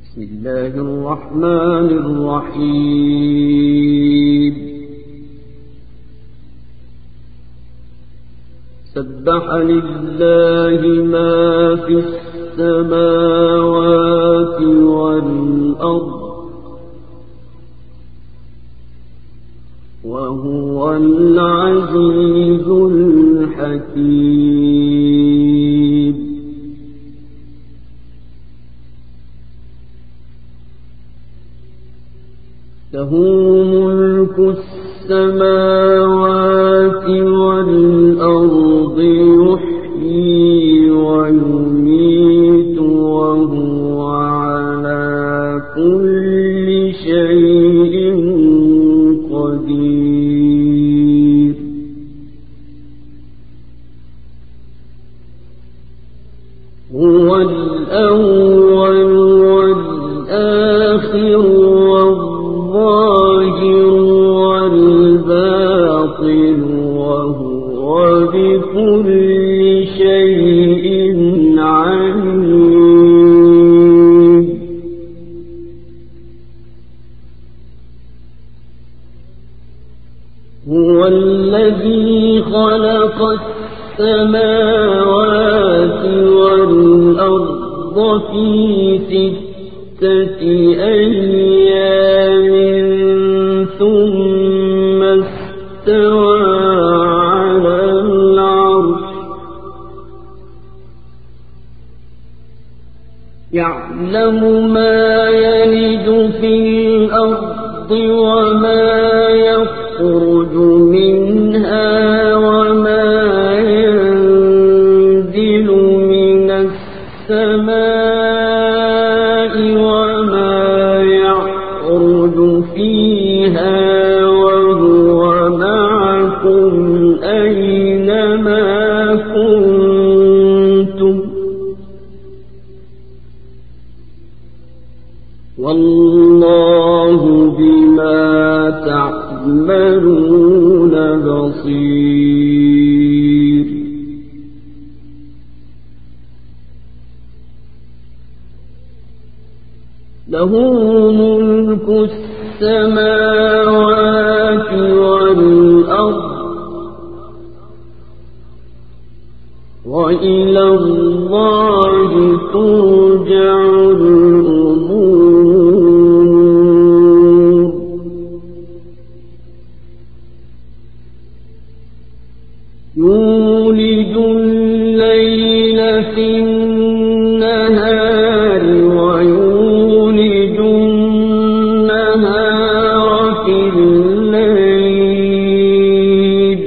بسم الله الرحمن الرحيم سبح لله ما في السماوات والأرض وهو العزيز الحكيم له ملك السماوات والأرض يحيي ويميت وهو على كل شيء قدير هو الأول والآخر والظاهر والباطن وهو بكل شيء عليم هو الذي خلق السماوات والأرض في 6 أيام ثم استوى على العرش يعلم ما يلج في الأرض وما يخرج منها وما ينزل من السماء وما يعرج فيها وهو معكم أينما كنتم والله بما تعملون بصير له ملك السماوات والأرض وإلى الله ترجع الأمور يولج الليل في النهار ويولج النهار في الليل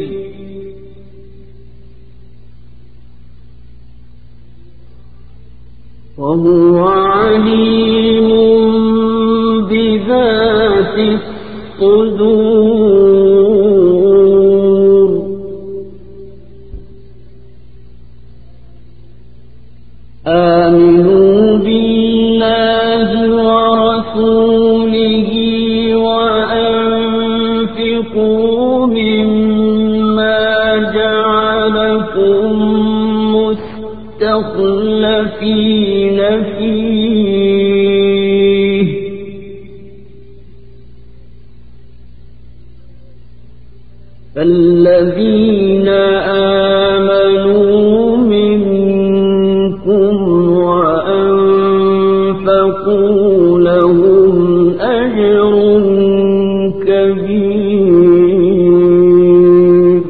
وهو عليم بذات الصدور آمنوا بالله ورسوله وأنفقوا مما جعلكم مستخلفين فيه فالذين آمنوا منكم وأنفقوا لهم أجر كبير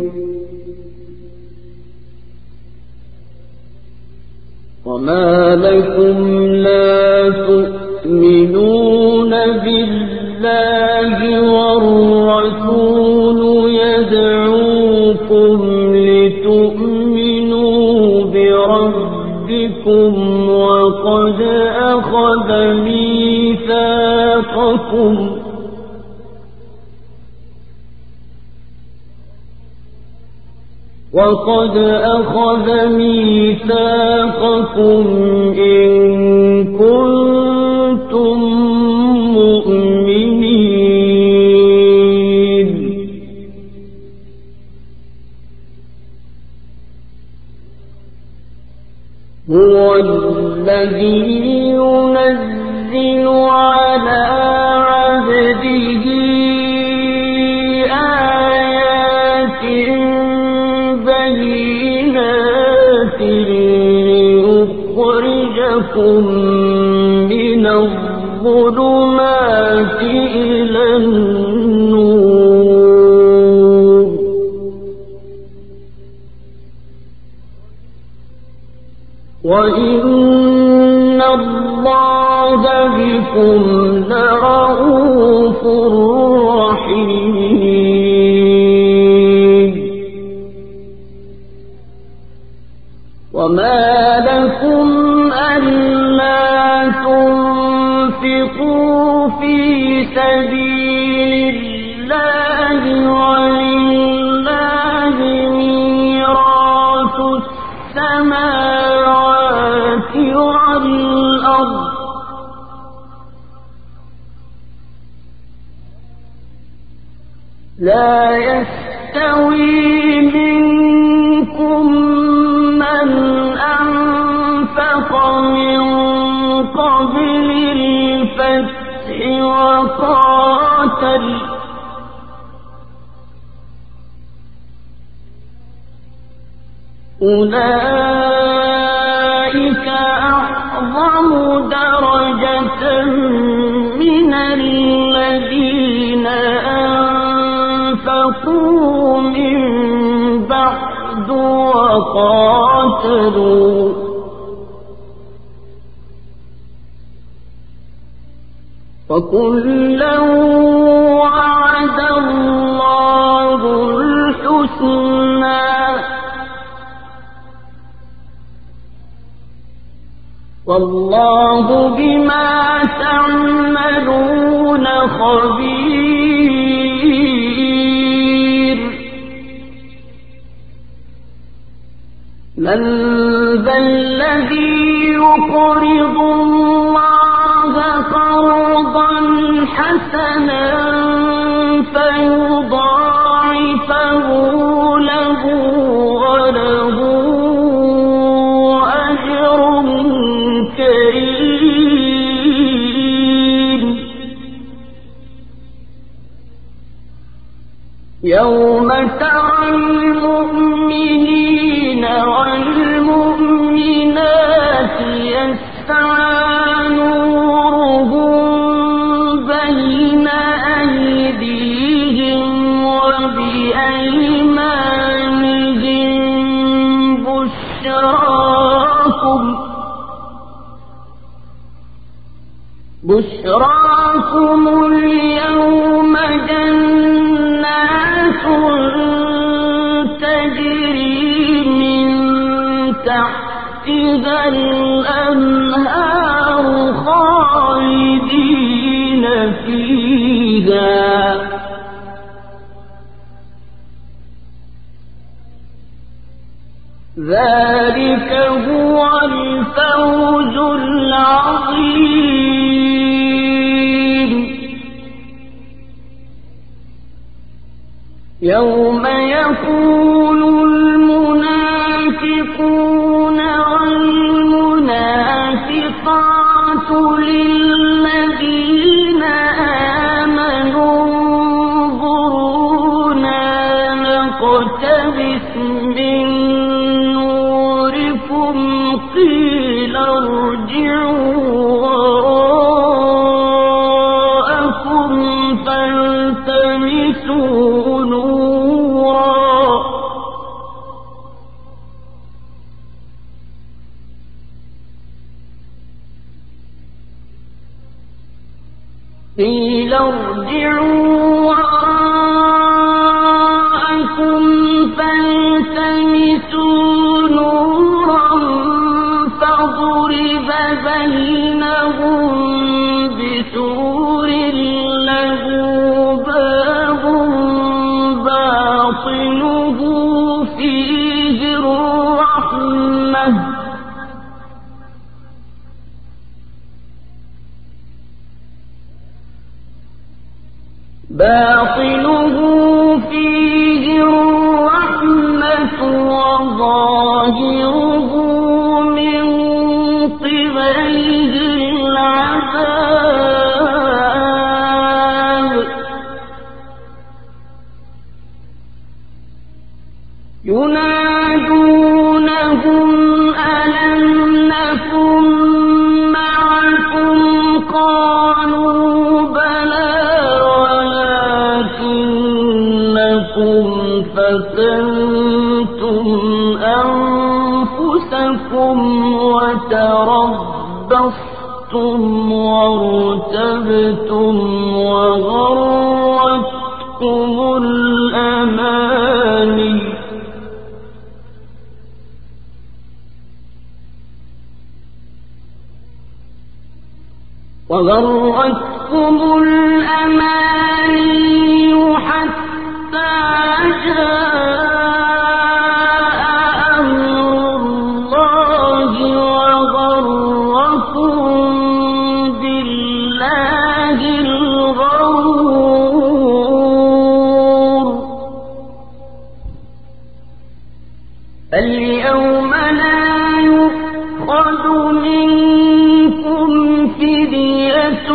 وما لكم لا تؤمنون بالله والرسول يدعوكم لتؤمنوا بربكم وقد أخذ ميثاقكم إن كنتم مؤمنين هو الذي ينزل بكم لرءوف رحيم وما لكم ألا تنفقوا في سبيل الله ولله ميراث السماوات والأرض لا يستوي منكم من أنفق من قبل الفتح وقاتل أولئك أعظم درجة من الذين أنفقوا من بعد وقاتلوا وكلا وعد الله الحسنى والله بما تعملون خبير من ذا الذي يقرض الله قرضا حسنا فيضاعفه له وله أجر كريم يوم ترى المؤمنين والمؤمنات يسعى نورهم بين أيديهم وبأيمانهم بشراكم اليوم جنات تجري من تحتها الأنهار خالدين فيها ذلك هو الفوز العظيم يوم يقول المنافقون والمنافقات للذين آمنوا انظرونا نقتبس من نوركم قيل ارجعوا وراءكم فالتمسوا نورا قيل ارجعوا وراءكم فالتمسوا نورا فضرب بينهم بسور له باب باطنه فيه الرحمة وظاهره من قبله العذاب ينادونهم ألم نكن معكم قالوا بلى ولكنكم فتنتم أنفسكم وارتبتم وغرتكم الأماني حتى جاء أمر الله وغركم بالله الغرور اليوم لا يؤخذ منكم فدية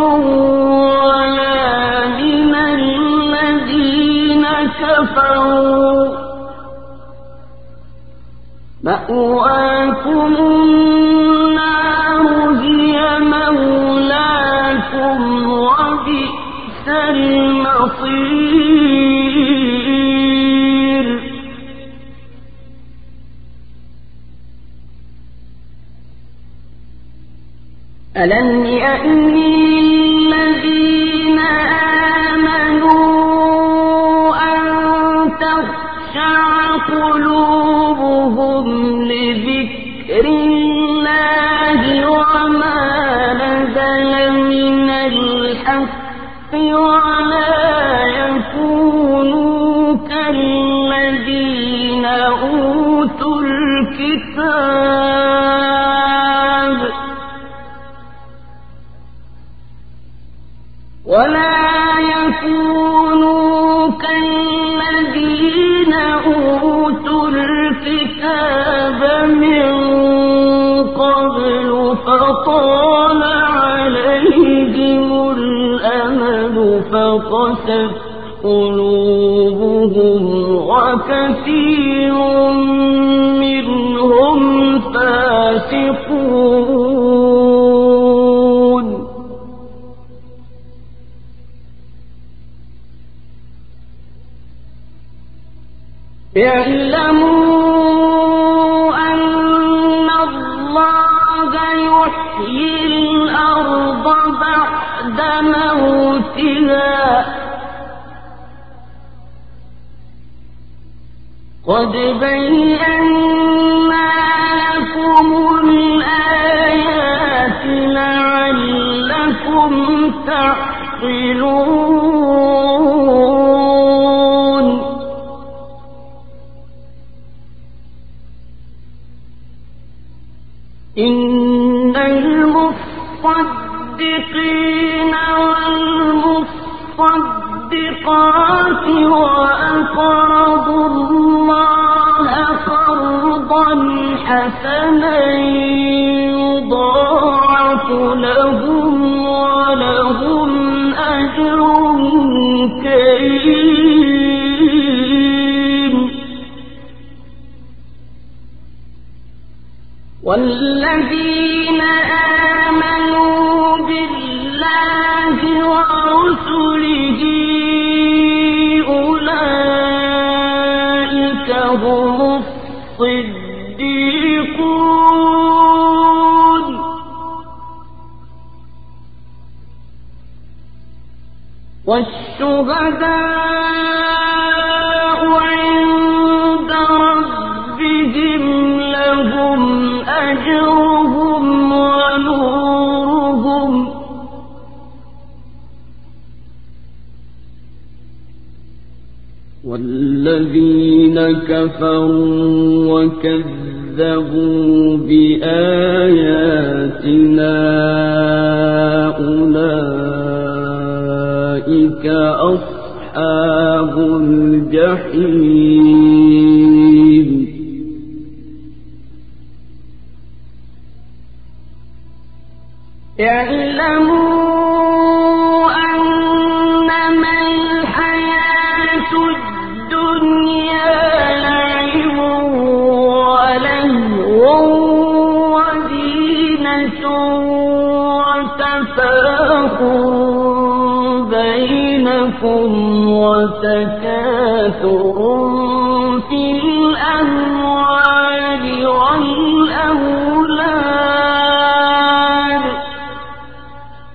ولا من الذين كفروا مأواكم النار هي مولاكم وبئس المصير ألم يأن للذين آمنوا أن تخشع قلوبهم لذكر الله وما نزل من الحق ولا يكونوا كالذين أوتوا الكتاب من قبل فطال عليهم الأمد فقست قلوبهم وكثير منهم فاسقون اعلموا أن الله يحيي الأرض بعد موتها قد بينا لكم الآيات لعلكم تعقلون إن المصدقين والمصدقات وأقرضوا الله قرضا حسنا يضاعف لهم ولهم أجر كريم والذين آمنوا بالله ورسله أولئك هم الصديقون والشهداء عند ربهم لهم أجرهم ونورهم والذين كفروا وكذبوا بآياتنا أولئك أصحاب الجحيم اعلموا أنما الحياة الدنيا لعب ولهو وزينة وتفاخر بينكم وتكاثر في الأموال والأولاد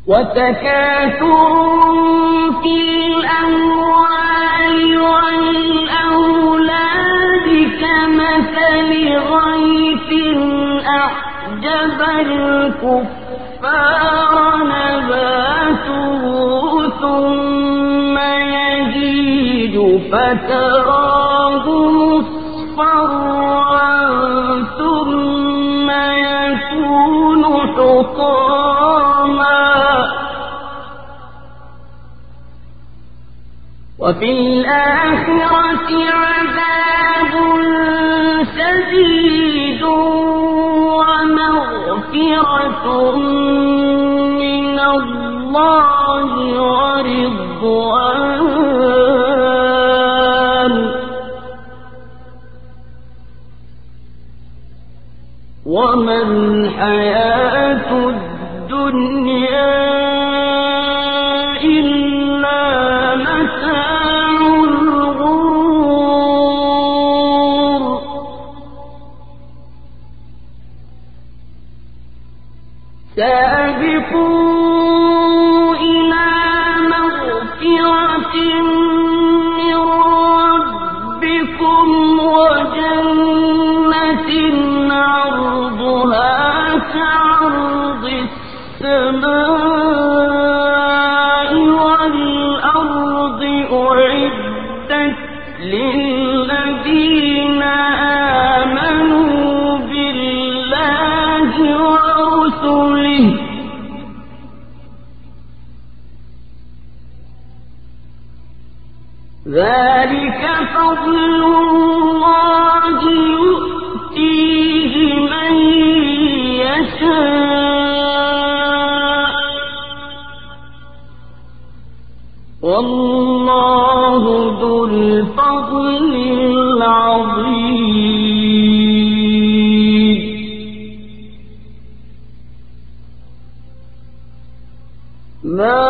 وتكاثر في الأموال والأولاد كمثل غيث أعجب الكفار نباته ثم يهيج فتراه مصفرا ثم يكون حطاما وفي الآخرة عذاب شديد ومغفرة من الله ورضوان وما الحياة الدنيا إلا متاع الغرور سابقوا إلى مغفرة من ربكم وجنة عرضها كعرض السماء والأرض أعدت للذين آمنوا بالله ورسله ذلك فضل الله يؤتيه من يشاء والله ذو الفضل العظيم ما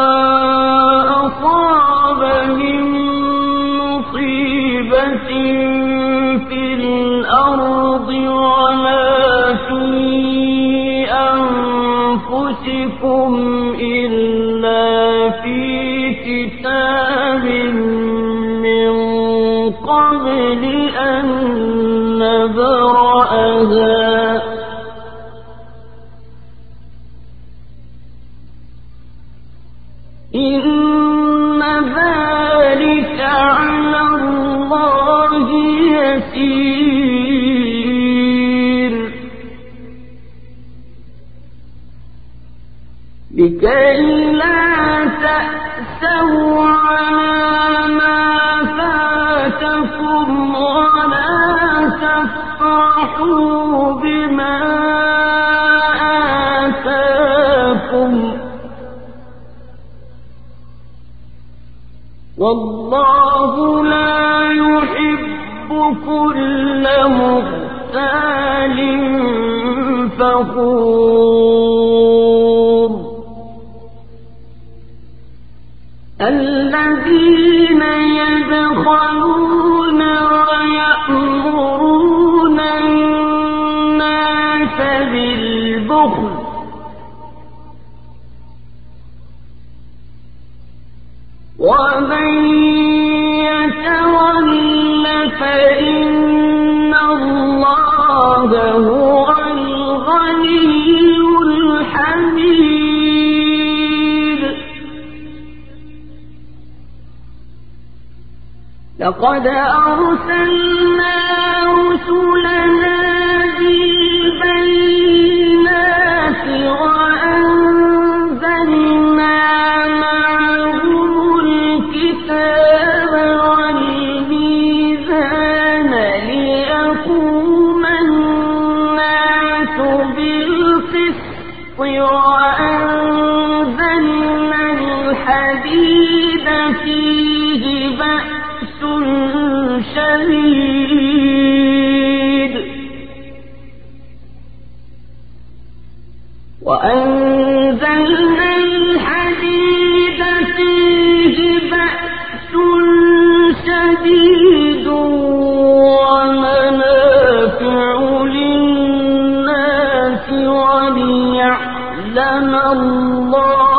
أصاب من مصيبة في الأرض ولا في أنفسكم إلا في كتاب من قبل أن نبرأها إن ذلك على الله يسير لكي لا تأسوا على ما فاتكم ولا تفرحوا بما آتاكم والله لا يحب كل مختال فخور الذين يبخلون ويأمرون الناس بالبخل ومن يتول فإن الله هو الغني الحميد لقد أرسلنا رسلنا بالبينات وأنزلنا معهم الكتاب والميزان ليقوم الناس بالقسط وأنزلنا الحديد فيه بأس شديد وأنزلنا الحديد فيه بأس شديد ومنافع للناس وليعلم الله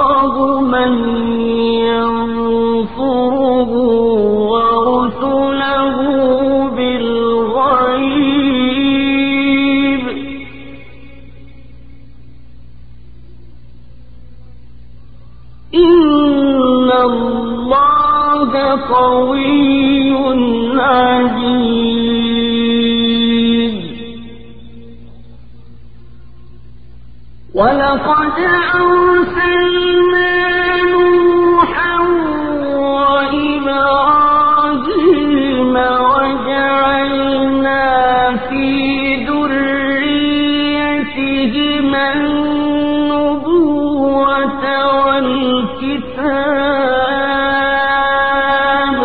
لقوي عزيز ولقد أرسلنا نوحا وإبراهيم وجعلنا في ذريتهما النبوة والكتاب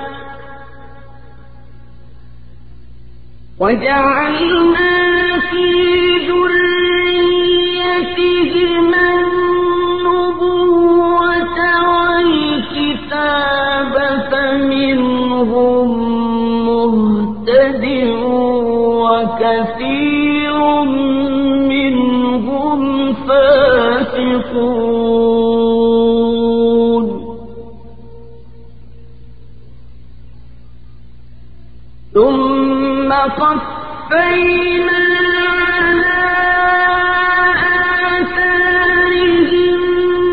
فمنهم مهتد وكثير منهم فاسقون ثم قفينا على آثارهم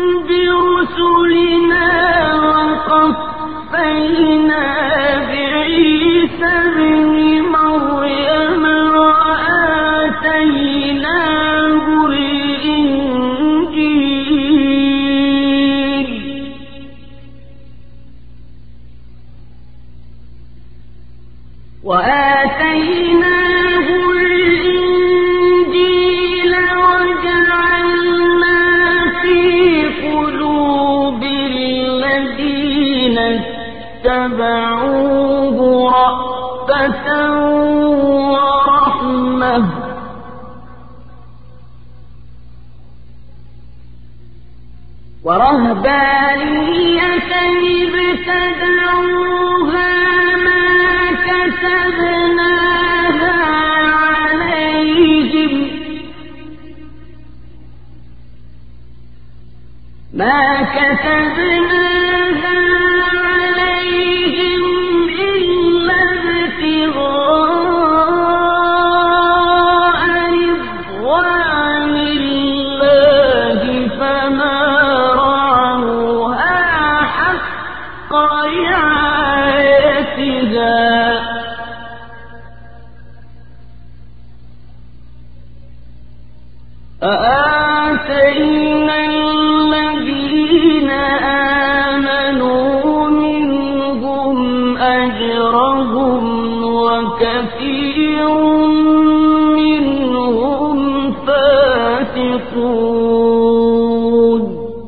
برسلنا وقفينا بعيسى ابن مريم وآتيناه الإنجيل وجعلنا في قلوب الذين اتبعوه رأفة ورحمة ورهبانية ابتدعوها ما كتبناها عليهم إلا ابتغاء رضوان الله فما رعوها حق رعايتها فآتينا الذين آمنوا منهم أجرهم وكثير منهم فاسقون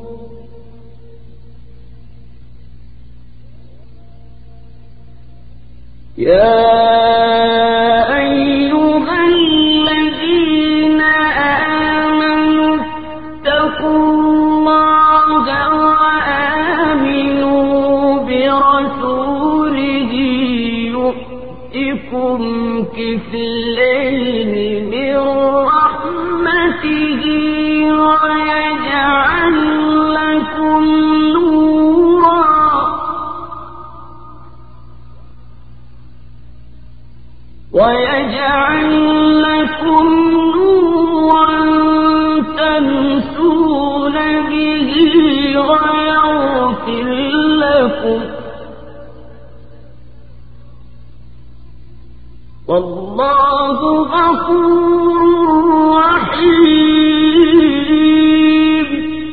يا أيها الذين آمنوا اتقوا الله وآمنوا برسوله يؤتكم كفلين من رحمته ويجعل لكم نورا تمشون به ويغفر لكم والله غفور رحيم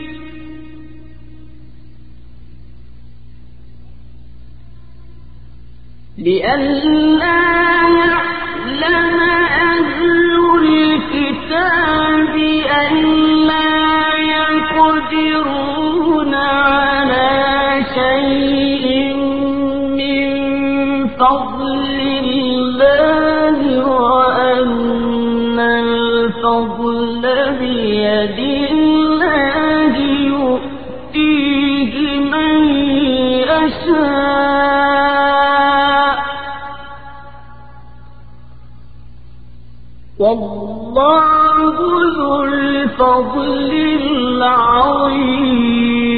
لئلا يعلم أهل الكتاب ألا يقدرون على شيء من فضل الله وأن الفضل بيد الله يؤتيه من يشاء والله ذو الفضل العظيم